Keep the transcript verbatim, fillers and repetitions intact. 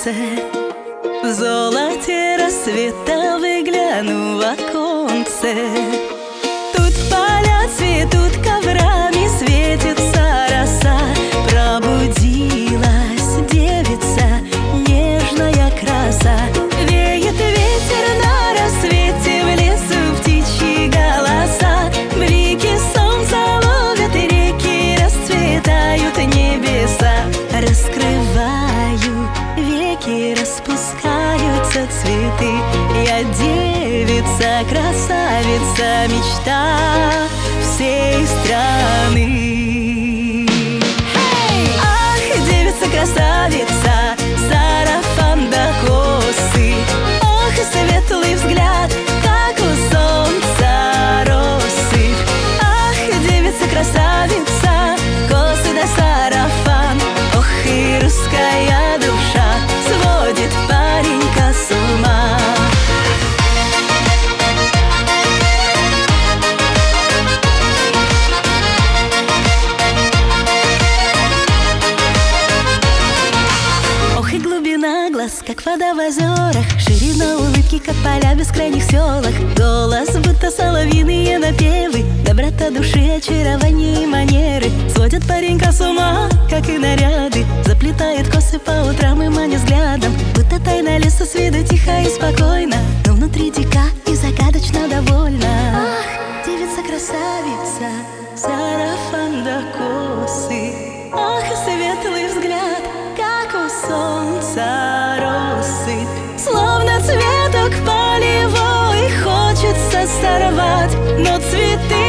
солнце, в золоте рассвета выгляну в оконце. Тут поля цветут коврами, светится роса. Пробудилась девица, нежная краса. Веет ветер на рассвете, в лесу птичьи голоса. Блики солнца ловят реки, расцветают небеса. Раскрываю веки, распускаются цветы. Я девица, красавица, мечта всей страны. Hey! Ах, девица, красавица, сарафан до косы. Ох, светлый взгляд, как у солнца россыпь. Ах, девица, красавица, косы да сарафан. Ох, и русская душа сводит паренька с ума. Ох, и глубина глаз, как вода в озерах, ширина улыбки, как поля в бескрайних селах. Голос, будто соловьиные напевы, доброта души, очарование и манеры сводят паренька с ума, как и наряды. Заплетает косы по утрам и манит взглядом, будто тайна леса с виду тихо и спокойно, но внутри дика и загадочно довольна. Ах, девица-красавица, сарафан до косы. Ах, светлый взгляд, как у солнца россыпь. Словно цветок полевой хочется сорвать, но цветы